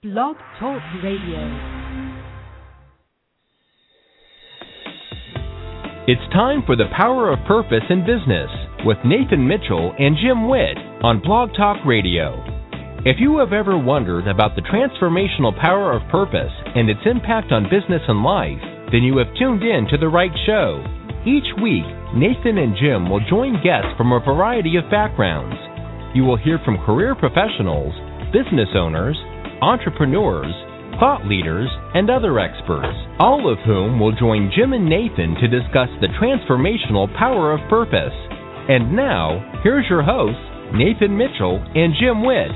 Blog Talk Radio. It's time for the Power of Purpose in Business with Nathan Mitchell and Jim Witt on Blog Talk Radio. If you have ever wondered about the transformational power of purpose and its impact on business and life, then you have tuned in to the right show. Each week, Nathan and Jim will join guests from a variety of backgrounds. You will hear from career professionals, business owners, entrepreneurs, thought leaders, and other experts, all of whom will join Jim and Nathan to discuss the transformational power of purpose. And now, here's your hosts, Nathan Mitchell and Jim Witt.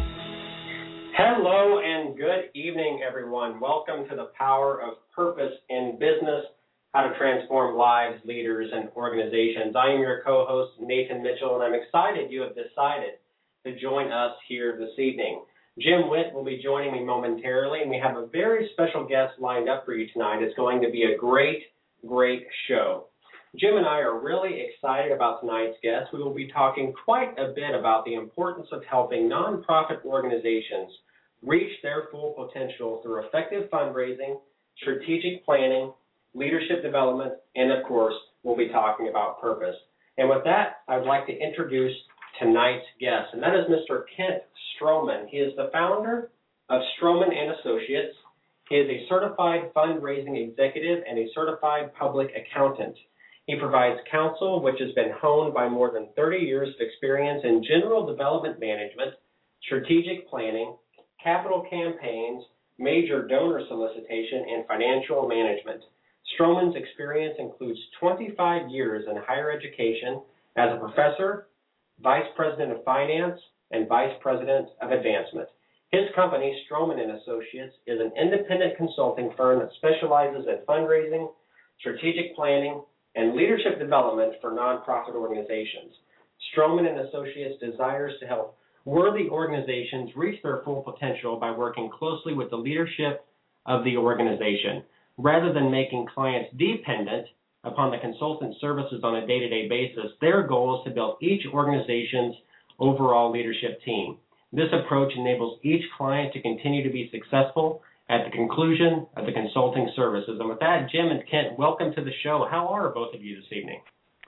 Hello and good evening, everyone. Welcome to the Power of Purpose in Business, how to transform lives, leaders, and organizations. I am your co-host, Nathan Mitchell, and I'm excited you have decided to join us here this evening. Jim Witt will be joining me momentarily, and we have a very special guest lined up for you tonight. It's going to be a great show. Jim and I are really excited about tonight's guest. We will be talking quite a bit about the importance of helping nonprofit organizations reach their full potential through effective fundraising, strategic planning, leadership development, and of course, we'll be talking about purpose. And with that, I'd like to introduce tonight's guest, and that is Mr. Kent Stroman. He is the founder of Stroman & Associates. He is a certified fundraising executive and a certified public accountant. He provides counsel which has been honed by more than 30 years of experience in general development management, strategic planning, capital campaigns, major donor solicitation, and financial management. Stroman's experience includes 25 years in higher education as a professor, vice president of finance, and vice president of advancement. His company, Stroman & Associates, is an independent consulting firm that specializes in fundraising, strategic planning, and leadership development for nonprofit organizations. Stroman & Associates desires to help worthy organizations reach their full potential by working closely with the leadership of the organization. Rather than making clients dependent upon the consultant services on a day-to-day basis, their goal is to build each organization's overall leadership team. This approach enables each client to continue to be successful at the conclusion of the consulting services. And with that, Jim and Kent, welcome to the show. How are both of you this evening?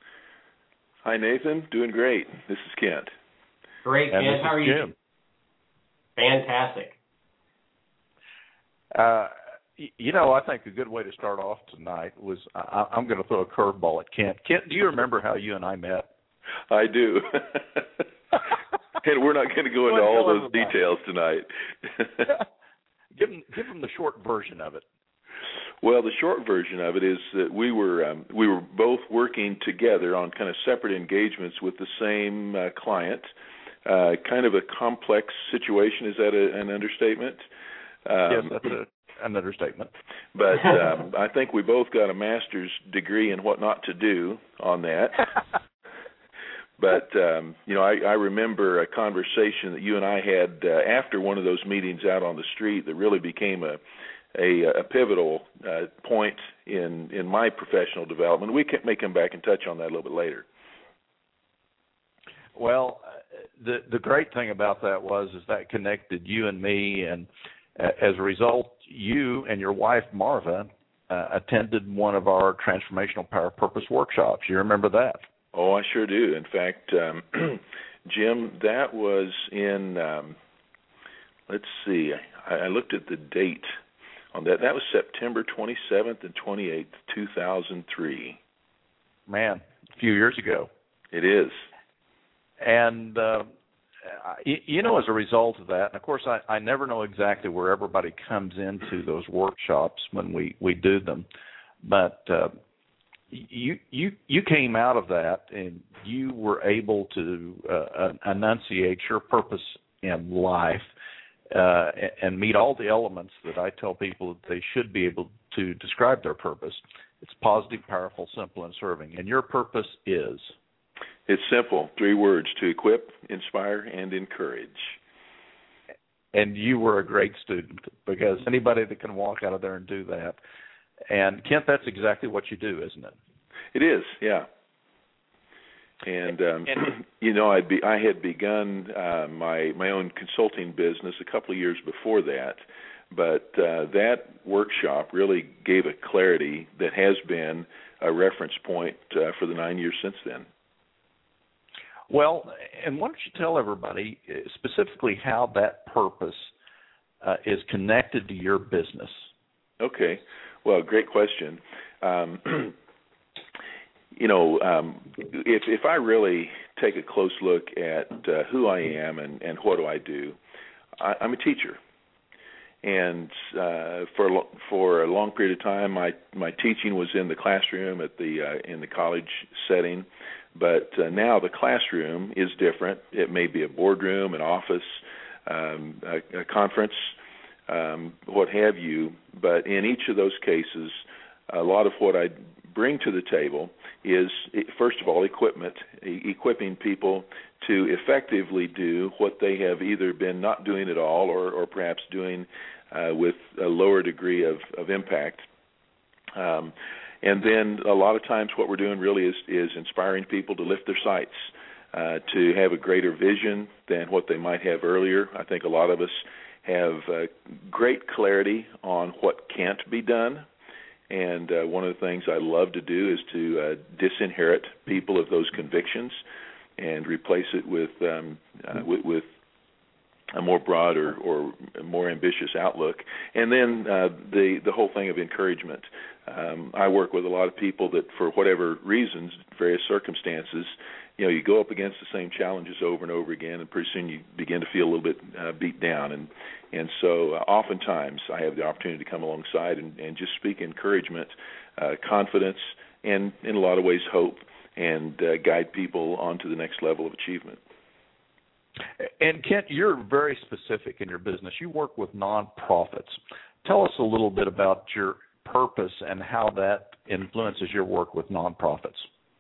Hi, Nathan. Doing great. This is Kent. Great, Kent. How are you? Jim. Fantastic. I think a good way to start off tonight was I'm going to throw a curveball at Kent. Kent, do you remember how you and I met? I do. And we're not going to go into all those details tonight. Give them the short version of it. Well, the short version of it is that we were both working together on kind of separate engagements with the same client. Kind of a complex situation. Is that an understatement? Yes, that's an understatement. But I think we both got a master's degree in what not to do on that. But, I remember a conversation that you and I had after one of those meetings out on the street that really became a pivotal point in my professional development. We may come back and touch on that a little bit later. Well, the great thing about that is that connected you and me, and as a result, you and your wife, Marva, attended one of our Transformational Power Purpose workshops. You remember that? Oh, I sure do. In fact, Jim, that was in, let's see, I looked at the date on that. That was September 27th and 28th, 2003. Man, a few years ago. It is. And, as a result of that, and of course I never know exactly where everybody comes into those workshops when we do them, but you came out of that and you were able to enunciate your purpose in life and meet all the elements that I tell people that they should be able to describe their purpose. It's positive, powerful, simple, and serving. And your purpose is? It's simple. 3 words: to equip, inspire, and encourage. And you were a great student, because anybody that can walk out of there and do that. And, Kent, that's exactly what you do, isn't it? It is, yeah. And I had begun my own consulting business a couple of years before that, But that workshop really gave a clarity that has been a reference point for the 9 years since then. Well, and why don't you tell everybody specifically how that purpose is connected to your business? Okay. Well, great question. If I really take a close look at who I am and what do I do, I'm a teacher. And for a long period of time, my teaching was in the classroom in the college setting. But now the classroom is different. It may be a boardroom, an office, a conference, what have you. But in each of those cases, a lot of what I bring to the table is, first of all, equipping people to effectively do what they have either been not doing at all or perhaps doing with a lower degree of impact. And then a lot of times what we're doing really is inspiring people to lift their sights, to have a greater vision than what they might have earlier. I think a lot of us have great clarity on what can't be done. And one of the things I love to do is to disinherit people of those convictions and replace it with a more broad or more ambitious outlook. And then the whole thing of encouragement. I work with a lot of people that, for whatever reasons, various circumstances, you go up against the same challenges over and over again, and pretty soon you begin to feel a little bit beat down. And so oftentimes I have the opportunity to come alongside and just speak encouragement, confidence, and in a lot of ways hope, and guide people on to the next level of achievement. And Kent, you're very specific in your business. You work with nonprofits. Tell us a little bit about your purpose and how that influences your work with nonprofits.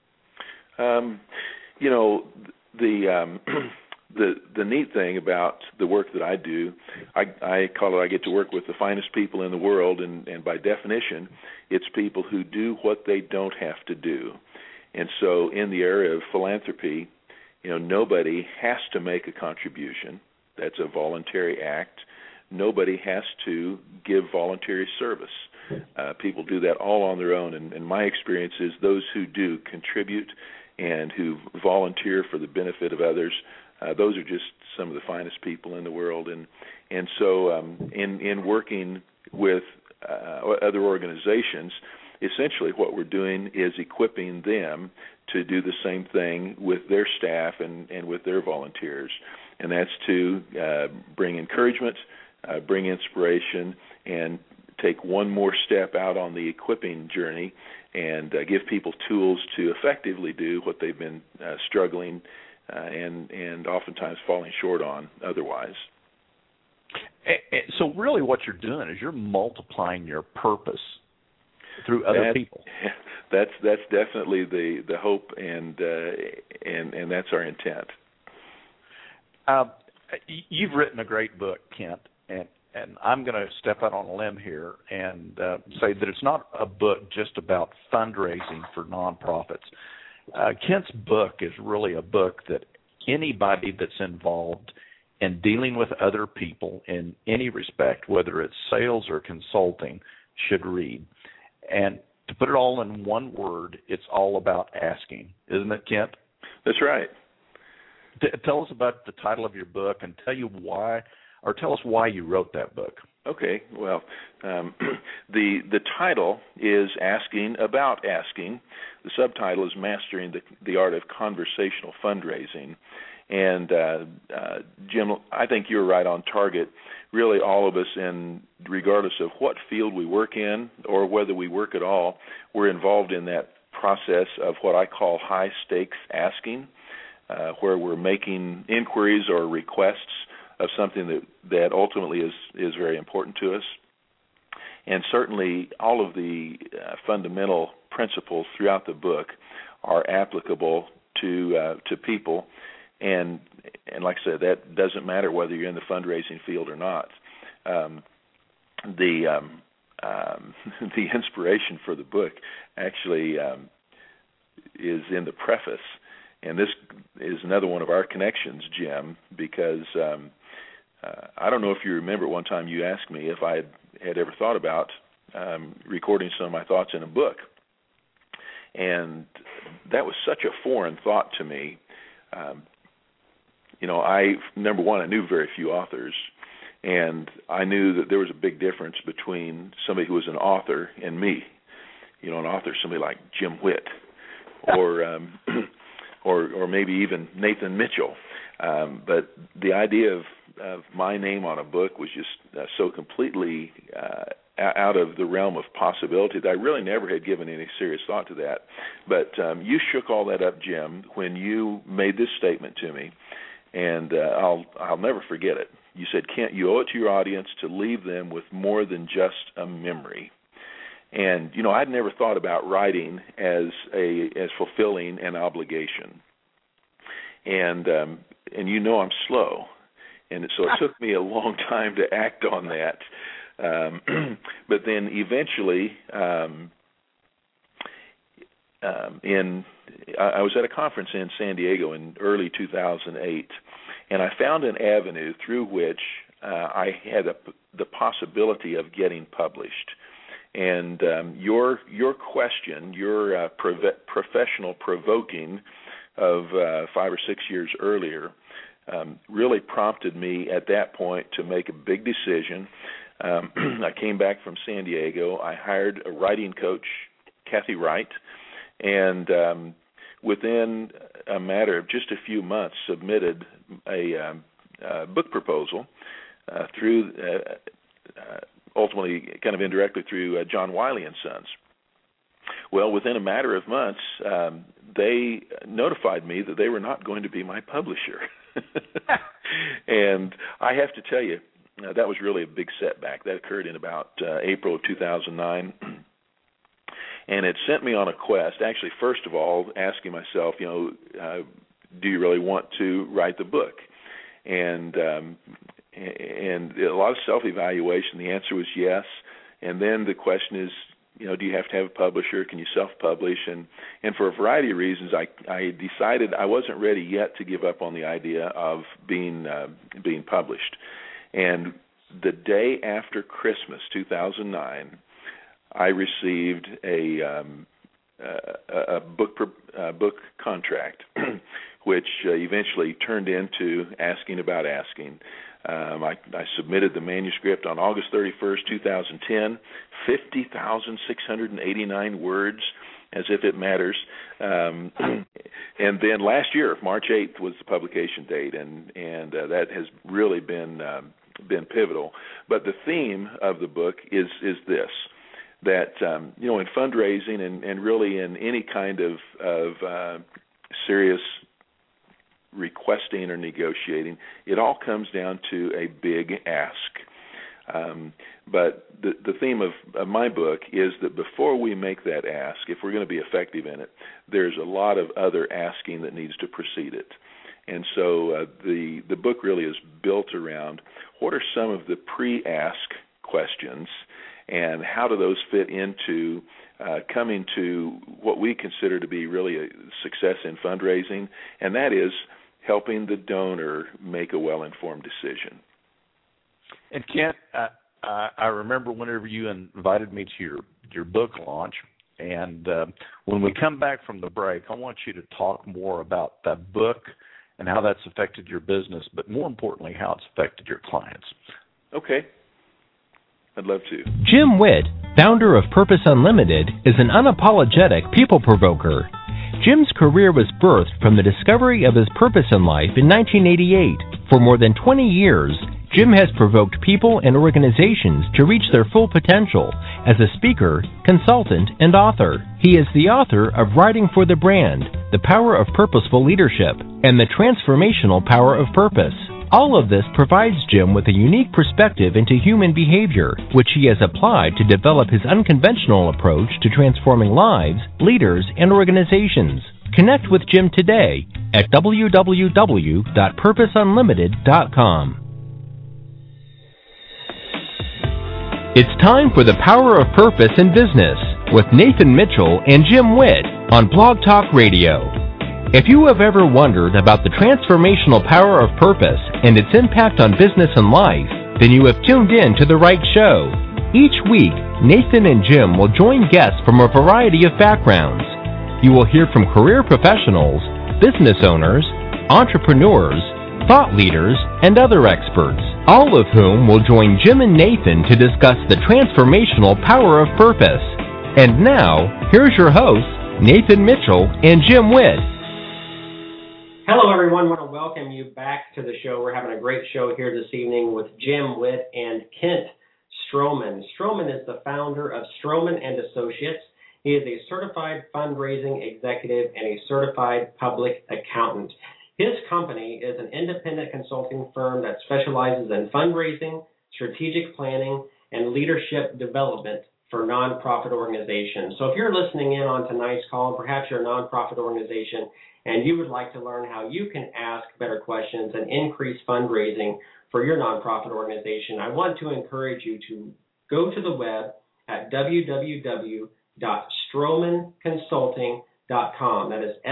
The neat thing about the work that I do, I call it, I get to work with the finest people in the world, and by definition, it's people who do what they don't have to do. And so in the area of philanthropy, nobody has to make a contribution. That's a voluntary act. Nobody has to give voluntary service. People do that all on their own, and my experience is those who do contribute and who volunteer for the benefit of others, those are just some of the finest people in the world. And so in working with other organizations, essentially what we're doing is equipping them to do the same thing with their staff and with their volunteers. And that's to bring encouragement, bring inspiration, and take one more step out on the equipping journey and give people tools to effectively do what they've been struggling and oftentimes falling short on otherwise. So really what you're doing is you're multiplying your purpose through other people. That's definitely the hope, and that's our intent. You've written a great book, Kent, and I'm going to step out on a limb here and say that it's not a book just about fundraising for nonprofits. Kent's book is really a book that anybody that's involved in dealing with other people in any respect, whether it's sales or consulting, should read. And to put it all in one word, it's all about asking. Isn't it, Kent? That's right. Tell us about the title of your book and tell us why you wrote that book. Okay. Well, the title is Asking About Asking. The subtitle is Mastering the Art of Conversational Fundraising. And, Jim, I think you're right on target. Really, all of us, regardless of what field we work in or whether we work at all, we're involved in that process of what I call high-stakes asking, where we're making inquiries or requests of something that ultimately is very important to us. And certainly all of the fundamental principles throughout the book are applicable to people. And like I said, that doesn't matter whether you're in the fundraising field or not. The inspiration for the book actually is in the preface, and this is another one of our connections, Jim, because I don't know if you remember one time you asked me if I had ever thought about recording some of my thoughts in a book. And that was such a foreign thought to me. Number one, I knew very few authors, and I knew that there was a big difference between somebody who was an author and me. An author, somebody like Jim Witt, or maybe even Nathan Mitchell. But the idea of my name on a book was just so completely out of the realm of possibility that I really never had given any serious thought to that. But you shook all that up, Jim, when you made this statement to me, and I'll never forget it. You said, "Kent, you owe it to your audience to leave them with more than just a memory." And I'd never thought about writing as fulfilling an obligation. And I'm slow, and so it took me a long time to act on that. But then eventually, I was at a conference in San Diego in early 2008, and I found an avenue through which I had the possibility of getting published. And your question, your professional provoking of 5 or 6 years earlier, really prompted me at that point to make a big decision. I came back from San Diego. I hired a writing coach, Kathy Wright, and within a matter of just a few months, submitted a book proposal through, ultimately, kind of indirectly through John Wiley & Sons. Well, within a matter of months, they notified me that they were not going to be my publisher. And I have to tell you, that was really a big setback. That occurred in about April of 2009. And it sent me on a quest, actually, first of all, asking myself, do you really want to write the book? And a lot of self-evaluation. The answer was yes. And then the question is, do you have to have a publisher? Can you self-publish? And for a variety of reasons, I decided I wasn't ready yet to give up on the idea of being published. And the day after Christmas, 2009, I received a book contract, which eventually turned into Asking About Asking. I submitted the manuscript on August 31st, 2010, 50,689 words, as if it matters. And then last year, March 8th, was the publication date, and that has really been pivotal. But the theme of the book is this, that in fundraising and really in any kind of serious requesting or negotiating, it all comes down to a big ask. But the theme of my book is that before we make that ask, if we're going to be effective in it, there's a lot of other asking that needs to precede it. And so the book really is built around what are some of the pre-ask questions, and how do those fit into coming to what we consider to be really a success in fundraising, and that is helping the donor make a well-informed decision. And Kent, I remember whenever you invited me to your book launch, and when we come back from the break, I want you to talk more about that book and how that's affected your business, but more importantly, how it's affected your clients. Okay. I'd love to. Jim Witt, founder of Purpose Unlimited, is an unapologetic people provoker. Jim's career was birthed from the discovery of his purpose in life in 1988. For more than 20 years, Jim has provoked people and organizations to reach their full potential as a speaker, consultant, and author. He is the author of Writing for the Brand, The Power of Purposeful Leadership, and The Transformational Power of Purpose. All of this provides Jim with a unique perspective into human behavior, which he has applied to develop his unconventional approach to transforming lives, leaders, and organizations. Connect with Jim today at www.purposeunlimited.com. It's time for the Power of Purpose in Business with Nathan Mitchell and Jim Witt on Blog Talk Radio. If you have ever wondered about the transformational power of purpose and its impact on business and life, then you have tuned in to the right show. Each week, Nathan and Jim will join guests from a variety of backgrounds. You will hear from career professionals, business owners, entrepreneurs, thought leaders, and other experts, all of whom will join Jim and Nathan to discuss the transformational power of purpose. And now, here's your hosts, Nathan Mitchell and Jim Witt. Hello, everyone. I want to welcome you back to the show. We're having a great show here this evening with Jim Witt and Kent Stroman. Stroman is the founder of Stroman & Associates. He is a certified fundraising executive and a certified public accountant. His company is an independent consulting firm that specializes in fundraising, strategic planning, and leadership development for nonprofit organizations. So if you're listening in on tonight's call, and perhaps you're a nonprofit organization and you would like to learn how you can ask better questions and increase fundraising for your nonprofit organization, I want to encourage you to go to the web at www.stromanconsulting.com. That is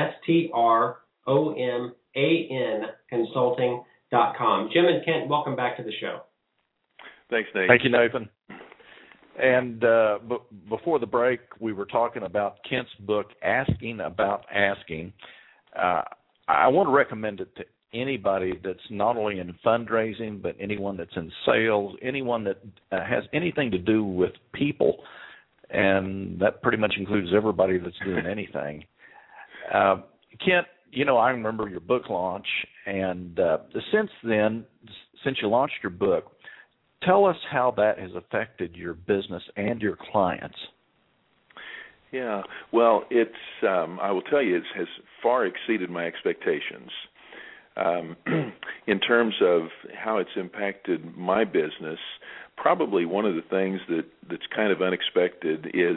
STROMAN consulting.com. Jim and Kent, welcome back to the show. Thanks, Nate. Thank you, Nathan. And before the break, we were talking about Kent's book, Asking About Asking. I want to recommend it to anybody that's not only in fundraising, but anyone that's in sales, anyone that has anything to do with people, and that pretty much includes everybody that's doing anything. Kent, you know, I remember your book launch, and since then, since you launched your book, tell us how that has affected your business and your clients. Yeah, well, it's I will tell you, it has far exceeded my expectations. In terms of how it's impacted my business, probably one of the things that's kind of unexpected is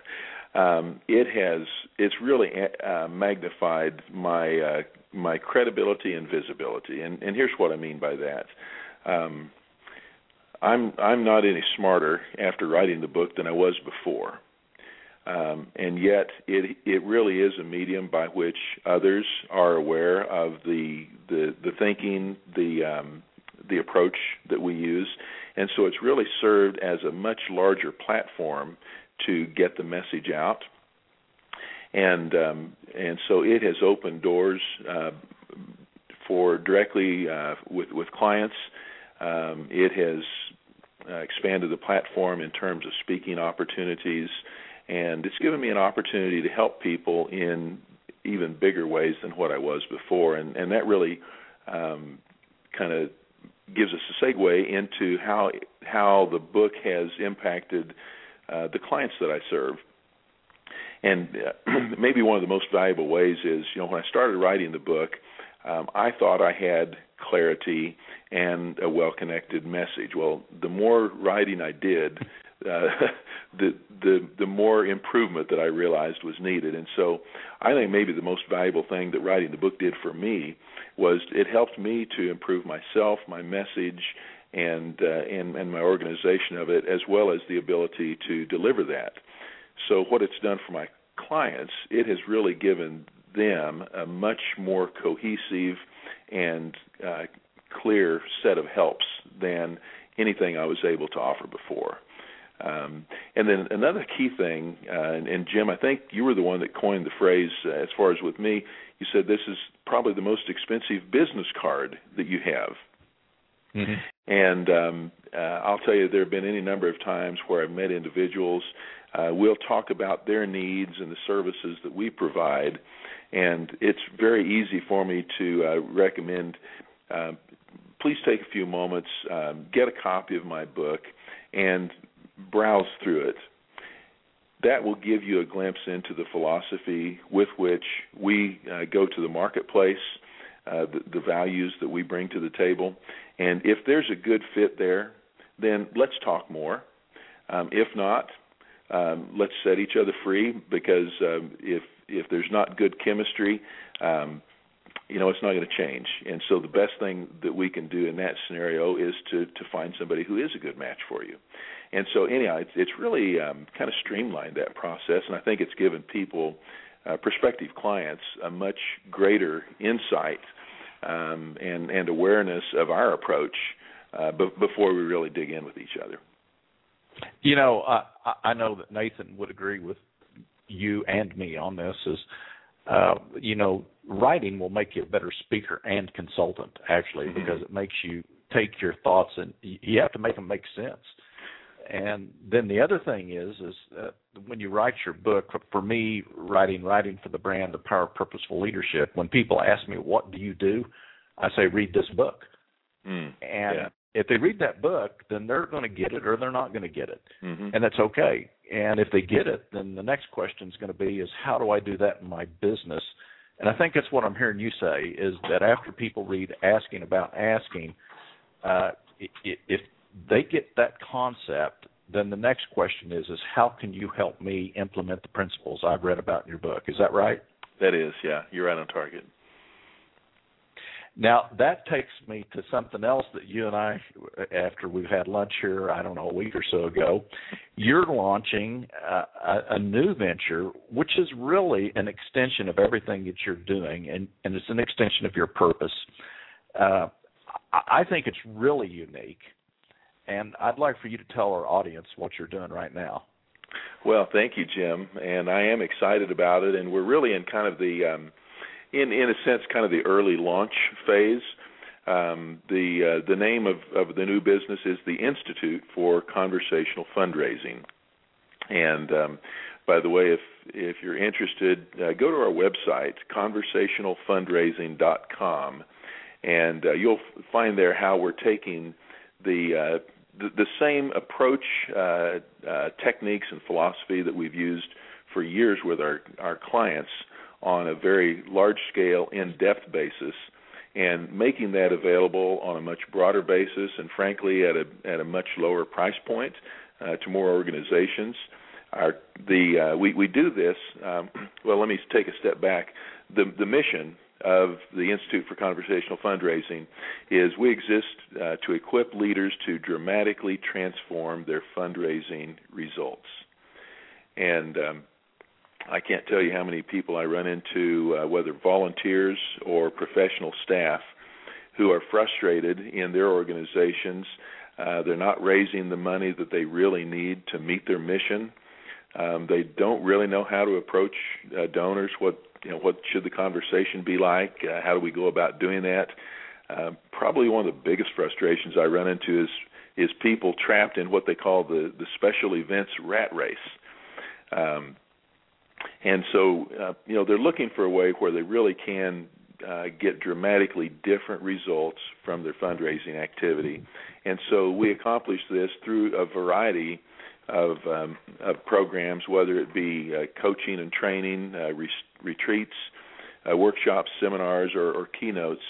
it's really magnified my credibility and visibility, and here's what I mean by that. I'm not any smarter after writing the book than I was before, and yet it really is a medium by which others are aware of the thinking, the approach that we use, and so it's really served as a much larger platform to get the message out, and so it has opened doors for directly with clients. It has expanded the platform in terms of speaking opportunities, and it's given me an opportunity to help people in even bigger ways than what I was before, and that really kind of gives us a segue into how the book has impacted the clients that I serve. And maybe one of the most valuable ways is, you know, when I started writing the book, I thought I had clarity and a well-connected message. Well, the more writing I did, the more improvement that I realized was needed. And so I think maybe the most valuable thing that writing the book did for me was it helped me to improve myself, my message, and my organization of it, as well as the ability to deliver that. So what it's done for my clients, it has really given them a much more cohesive and clear set of helps than anything I was able to offer before. And then another key thing, and Jim, I think you were the one that coined the phrase, as far as with me, you said this is probably the most expensive business card that you have. Mm-hmm. And I'll tell you, there have been any number of times where I've met individuals. We'll talk about their needs and the services that we provide, and it's very easy for me to recommend, please take a few moments, get a copy of my book, and browse through it. That will give you a glimpse into the philosophy with which we go to the marketplace, the values that we bring to the table. And if there's a good fit there, then let's talk more. If not, let's set each other free, because if there's not good chemistry, it's not going to change. And so the best thing that we can do in that scenario is to find somebody who is a good match for you. And so anyhow, it's really kind of streamlined that process, and I think it's given people, prospective clients, a much greater insight and awareness of our approach before we really dig in with each other. You know, I know that Nathan would agree with you and me on this. You know, writing will make you a better speaker and consultant, actually, because it makes you take your thoughts and you have to make them make sense. And then the other thing is when you write your book, for me, writing for the brand, The Power of Purposeful Leadership, when people ask me, what do you do? I say, read this book. And if they read that book, then they're going to get it or they're not going to get it. And that's okay. And if they get it, then the next question is going to be how do I do that in my business? And I think that's what I'm hearing you say, is that after people read Asking About Asking, if they get that concept, then the next question is how can you help me implement the principles I've read about in your book? Is that right? That is, yeah. You're right on target. Now, that takes me to something else that you and I, after we've had lunch here, I don't know, a week or so ago, you're launching a new venture, which is really an extension of everything that you're doing, and it's an extension of your purpose. I think it's really unique, and I'd like for you to tell our audience what you're doing right now. Well, thank you, Jim, and I am excited about it, and we're really in kind of the in a sense, kind of the early launch phase. The name of the new business is the Institute for Conversational Fundraising. And by the way, if you're interested, go to our website, conversationalfundraising.com, and you'll find there how we're taking the same approach, techniques, and philosophy that we've used for years with our clients on a very large-scale, in-depth basis, and making that available on a much broader basis and, frankly, at a much lower price point to more organizations. We do this, well, let me take a step back. The mission of the Institute for Conversational Fundraising is we exist to equip leaders to dramatically transform their fundraising results. And I can't tell you how many people I run into, whether volunteers or professional staff, who are frustrated in their organizations. They're not raising the money that they really need to meet their mission. They don't really know how to approach donors. What should the conversation be like? How do we go about doing that? Probably one of the biggest frustrations I run into is people trapped in what they call the special events rat race. And so, they're looking for a way where they really can get dramatically different results from their fundraising activity. And so we accomplish this through a variety of programs, whether it be coaching and training, retreats, workshops, seminars, or keynotes.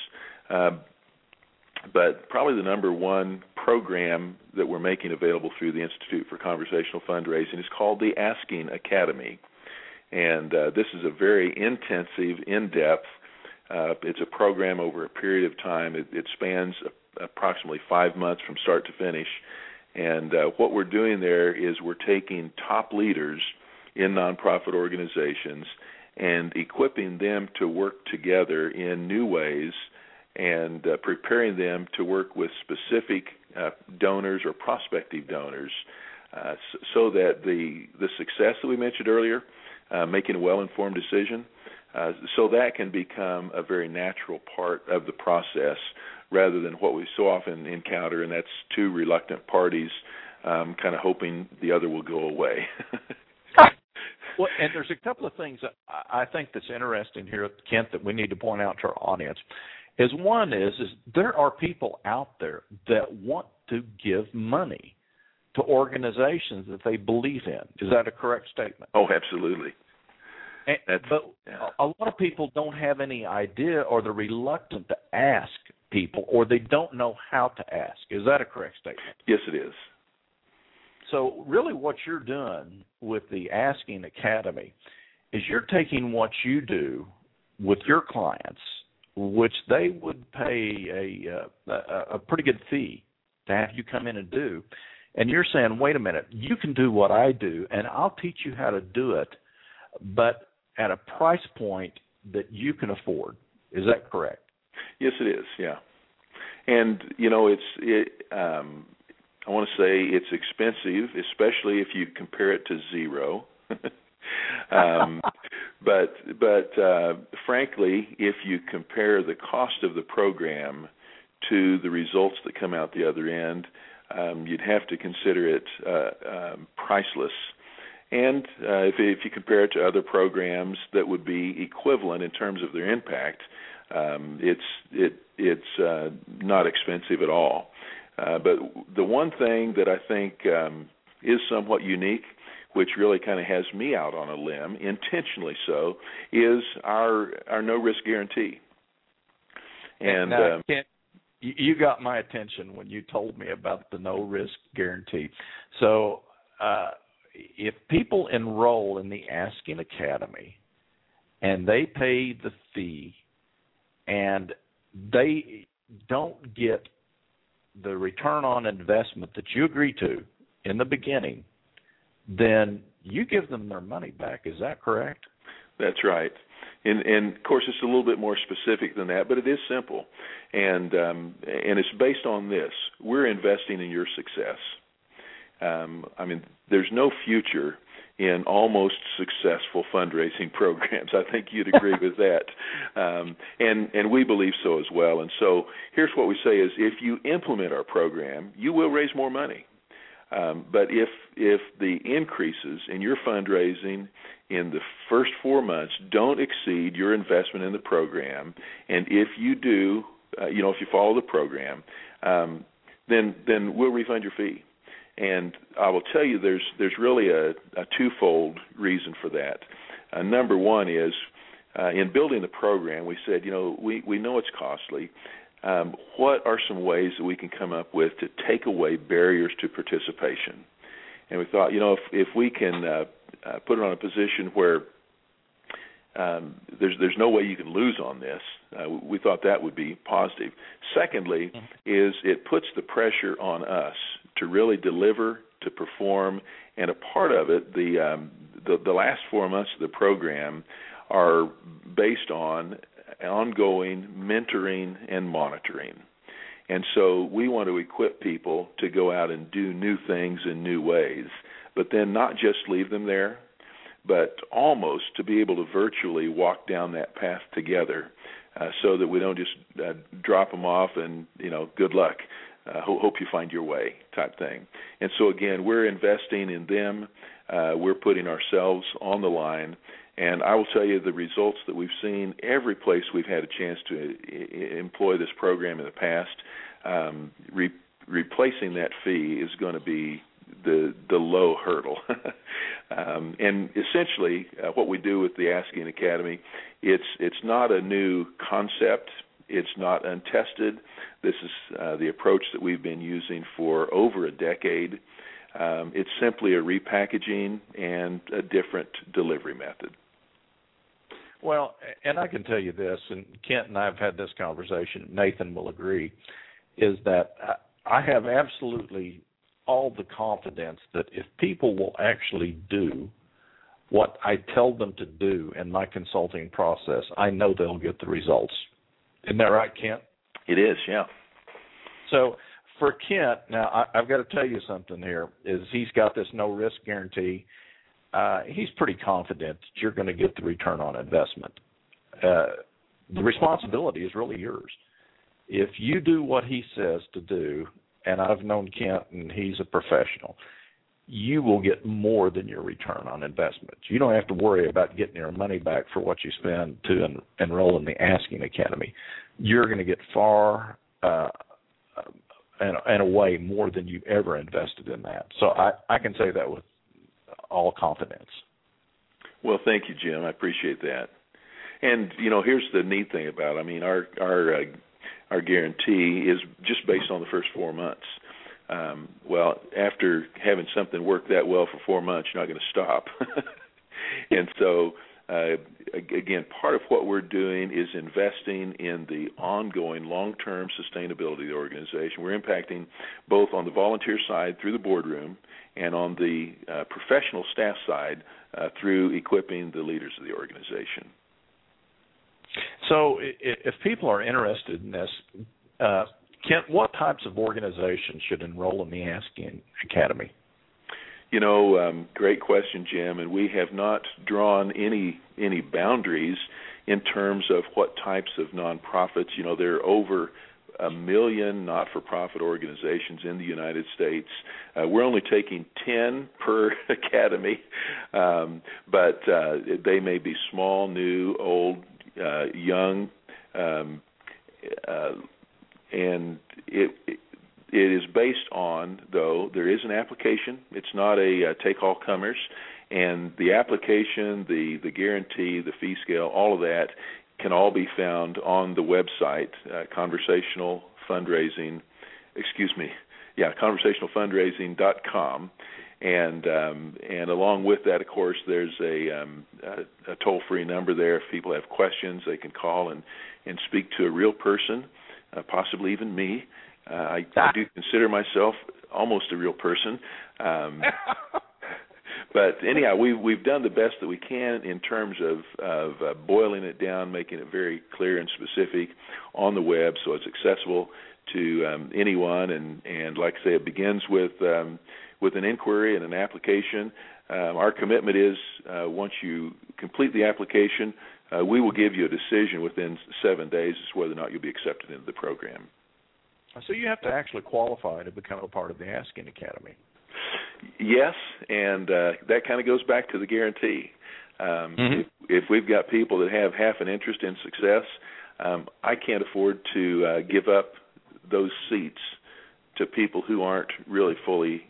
But probably the number one program that we're making available through the Institute for Conversational Fundraising is called the Asking Academy. And this is a very intensive, in-depth, it's a program over a period of time. It spans approximately 5 months from start to finish. And what we're doing there is we're taking top leaders in nonprofit organizations and equipping them to work together in new ways and preparing them to work with specific donors or prospective donors so that the success that we mentioned earlier, making a well-informed decision, so that can become a very natural part of the process rather than what we so often encounter, and that's two reluctant parties kind of hoping the other will go away. Well, and there's a couple of things that I think that's interesting here, Kent, that we need to point out to our audience. One is there are people out there that want to give money to organizations that they believe in. Is that a correct statement? Oh, absolutely. But a lot of people don't have any idea, or they're reluctant to ask people, or they don't know how to ask. Is that a correct statement? Yes, it is. So really what you're doing with the Asking Academy is you're taking what you do with your clients, which they would pay a pretty good fee to have you come in and do, and you're saying, wait a minute, you can do what I do, and I'll teach you how to do it, but at a price point that you can afford. Is that correct? Yes, it is. Yeah, and I want to say it's expensive, especially if you compare it to zero. But frankly, if you compare the cost of the program to the results that come out the other end, you'd have to consider it priceless. And if you compare it to other programs that would be equivalent in terms of their impact, it's not expensive at all. But the one thing that I think is somewhat unique, which really kind of has me out on a limb, intentionally so, is our no-risk guarantee. And now, Kent, you got my attention when you told me about the no-risk guarantee. So if people enroll in the Asking Academy and they pay the fee and they don't get the return on investment that you agree to in the beginning, then you give them their money back. Is that correct? That's right. And of course, it's a little bit more specific than that, but it is simple. And it's based on this. We're investing in your success. I mean, there's no future in almost successful fundraising programs. I think you'd agree with that. And we believe so as well. And so here's what we say is if you implement our program, you will raise more money. But if the increases in your fundraising in the first 4 months don't exceed your investment in the program, and if you do, if you follow the program, then we'll refund your fee. And I will tell you, there's really a twofold reason for that. Number one is in building the program, we said, we know it's costly. What are some ways that we can come up with to take away barriers to participation? And we thought, if we can put it on a position where there's no way you can lose on this, we thought that would be positive. Secondly, is it puts the pressure on us to really deliver, to perform, and a part of it, the last 4 months of the program are based on ongoing mentoring and monitoring. And so we want to equip people to go out and do new things in new ways, but then not just leave them there, but almost to be able to virtually walk down that path together so that we don't just drop them off and, good luck. Hope you find your way type thing. And so, again, we're investing in them. We're putting ourselves on the line. And I will tell you the results that we've seen every place we've had a chance to employ this program in the past, replacing that fee is going to be the low hurdle. And essentially what we do with the Asking Academy, it's not a new concept. It's not untested. This is the approach that we've been using for over a decade. It's simply a repackaging and a different delivery method. Well, and I can tell you this, and Kent and I have had this conversation, Nathan will agree, is that I have absolutely all the confidence that if people will actually do what I tell them to do in my consulting process, I know they'll get the results. Isn't that right, Kent? It is, yeah. So for Kent, now I've got to tell you something here, is he's got this no-risk guarantee. He's pretty confident that you're going to get the return on investment. The responsibility is really yours. If you do what he says to do, and I've known Kent and he's a professional, you will get more than your return on investment. You don't have to worry about getting your money back for what you spend to enroll in the Asking Academy. You're going to get far and away more than you ever invested in that. So I can say that with all confidence. Well, thank you, Jim. I appreciate that. And here's the neat thing about it. I mean, our guarantee is just based on the first 4 months. Well, after having something work that well for 4 months, you're not going to stop. And so, again, part of what we're doing is investing in the ongoing long-term sustainability of the organization. We're impacting both on the volunteer side through the boardroom and on the professional staff side through equipping the leaders of the organization. So if people are interested in this, Kent, what types of organizations should enroll in the Asking Academy? Great question, Jim, and we have not drawn any boundaries in terms of what types of nonprofits. There are over 1 million not-for-profit organizations in the United States. We're only taking 10 per academy, but they may be small, new, old, young, and it is based on, though, there is an application. It's not a take-all-comers, and the application, the guarantee, the fee scale, all of that can all be found on the website, conversationalfundraising.com. And along with that, of course, there's a toll-free number there. If people have questions, they can call and speak to a real person, possibly even me. I do consider myself almost a real person. But anyhow, we've done the best that we can in terms of boiling it down, making it very clear and specific on the web so it's accessible to anyone. And like I say, it begins with an inquiry and an application. Our commitment is once you complete the application, we will give you a decision within 7 days as to whether or not you'll be accepted into the program. So you have to actually qualify to become a part of the Asking Academy. Yes, and that kind of goes back to the guarantee. If we've got people that have half an interest in success, I can't afford to give up those seats to people who aren't really fully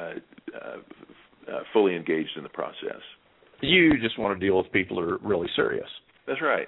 engaged in the process. You just want to deal with people who are really serious. That's right.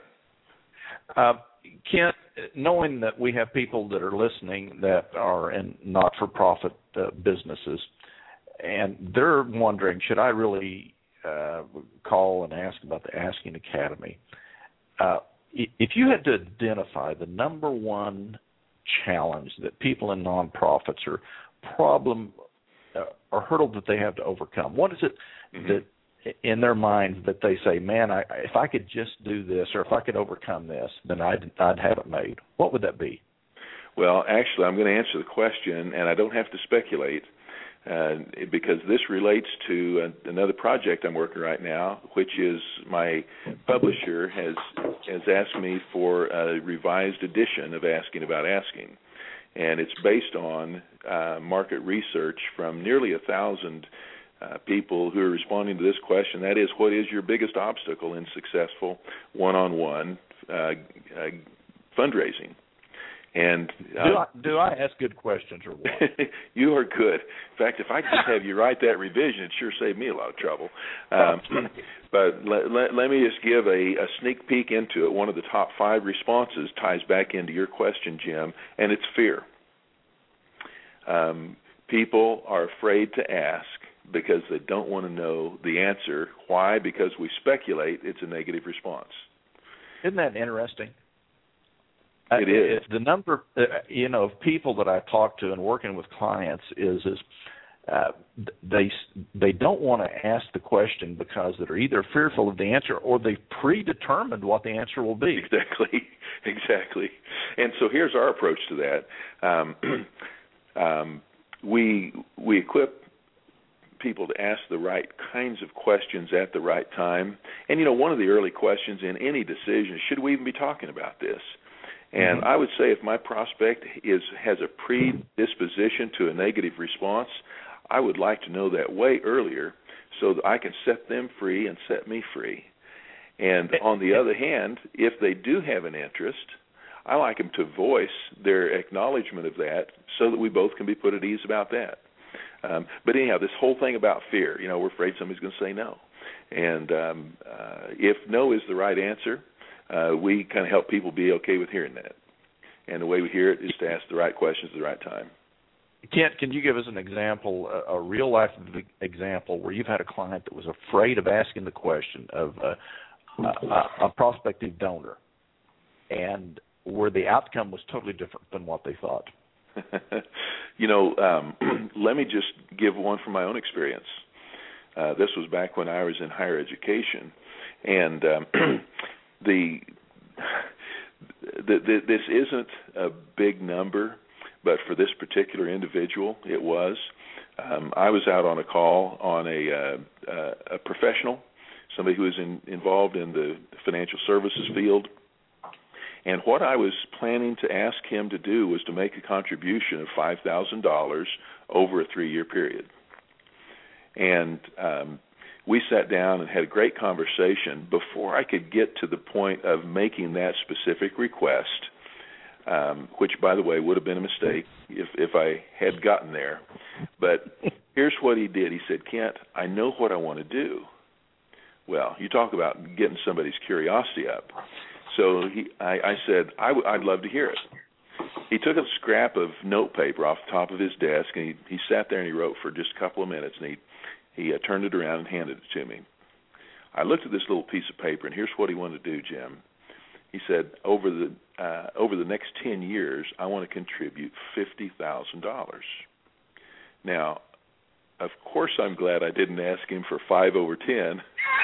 Kent, knowing that we have people that are listening that are in not-for-profit businesses, and they're wondering, should I really call and ask about the Asking Academy? If you had to identify the number one challenge that people in nonprofits or problem or hurdle that they have to overcome, what is it that in their minds that they say, man, if I could just do this or if I could overcome this, then I'd have it made? What would that be? Well, actually, I'm going to answer the question, and I don't have to speculate because this relates to another project I'm working right now, which is my publisher has asked me for a revised edition of Asking About Asking. And it's based on market research from nearly 1,000 people who are responding to this question. That is, what is your biggest obstacle in successful one-on-one fundraising? And do I ask good questions or what? You are good. In fact, if I could just have you write that revision, it'd sure save me a lot of trouble. But let me just give a sneak peek into it. One of the top 5 responses ties back into your question, Jim, and it's fear. People are afraid to ask because they don't want to know the answer. Why? Because we speculate it's a negative response. Isn't that interesting? It is. The number, of people that I talk to and working with clients is they don't want to ask the question because they're either fearful of the answer or they've predetermined what the answer will be. Exactly. And so here's our approach to that. We equip people to ask the right kinds of questions at the right time. And, one of the early questions in any decision, should we even be talking about this? And I would say if my prospect has a predisposition to a negative response, I would like to know that way earlier so that I can set them free and set me free. And on the other hand, if they do have an interest, I like them to voice their acknowledgement of that so that we both can be put at ease about that. But anyhow, this whole thing about fear, we're afraid somebody's going to say no. And if no is the right answer, we kind of help people be okay with hearing that. And the way we hear it is to ask the right questions at the right time. Kent, can you give us an example, a real-life example where you've had a client that was afraid of asking the question of a prospective donor and where the outcome was totally different than what they thought? Let me just give one from my own experience. This was back when I was in higher education. And this isn't a big number, but for this particular individual, it was. I was out on a call on a professional, somebody who was involved in the financial services field, and what I was planning to ask him to do was to make a contribution of $5,000 over a 3-year period. And we sat down and had a great conversation. Before I could get to the point of making that specific request, which, by the way, would have been a mistake if I had gotten there. But here's what he did. He said, Kent, I know what I want to do. Well, you talk about getting somebody's curiosity up. So I said, I'd love to hear it. He took a scrap of notepaper off the top of his desk, and he sat there and he wrote for just a couple of minutes, and he turned it around and handed it to me. I looked at this little piece of paper, and here's what he wanted to do, Jim. He said, over the next 10 years, I want to contribute $50,000. Now, of course I'm glad I didn't ask him for 5 over 3,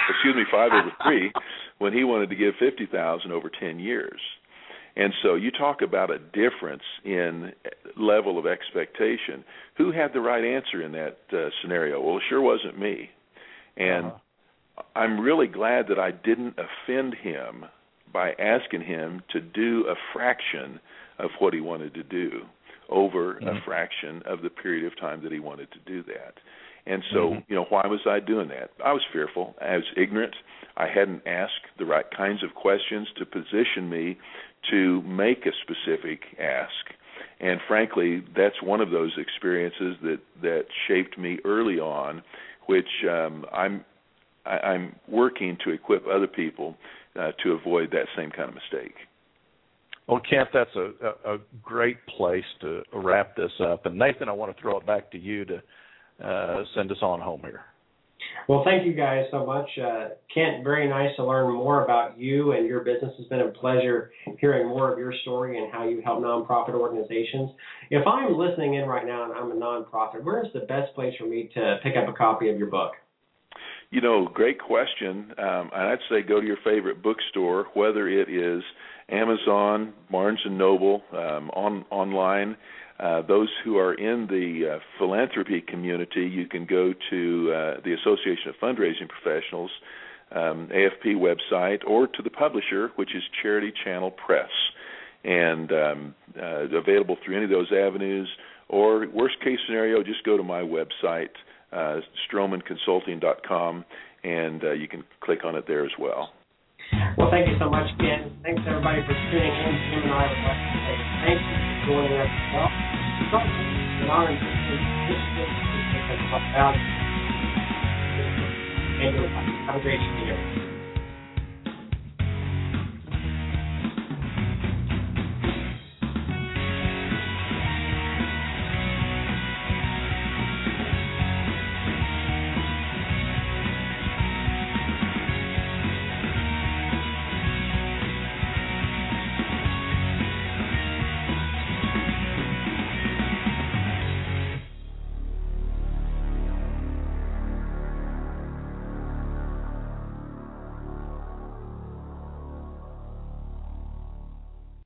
when he wanted to give $50,000 over 10 years. And so you talk about a difference in level of expectation. Who had the right answer in that scenario? Well, it sure wasn't me. And I'm really glad that I didn't offend him by asking him to do a fraction of what he wanted to do over a fraction of the period of time that he wanted to do that. And so, why was I doing that? I was fearful. I was ignorant. I hadn't asked the right kinds of questions to position me to make a specific ask. And frankly, that's one of those experiences that shaped me early on, which I'm working to equip other people to avoid that same kind of mistake. Well, Kent, that's a great place to wrap this up. And Nathan, I want to throw it back to you to send us on home here. Well, thank you guys so much. Kent, very nice to learn more about you and your business. It's been a pleasure hearing more of your story and how you help nonprofit organizations. If I'm listening in right now and I'm a nonprofit, where's the best place for me to pick up a copy of your book? Great question. And I'd say go to your favorite bookstore, whether it is Amazon, Barnes & Noble, online. Those who are in the philanthropy community, you can go to the Association of Fundraising Professionals, AFP website, or to the publisher, which is Charity Channel Press, and available through any of those avenues. Or worst case scenario, just go to my website, StromanConsulting.com, and you can click on it there as well. Well, thank you so much, Ken. Thanks, everybody, for tuning in. Jim and I would like to say thank you for joining us. Have a great year.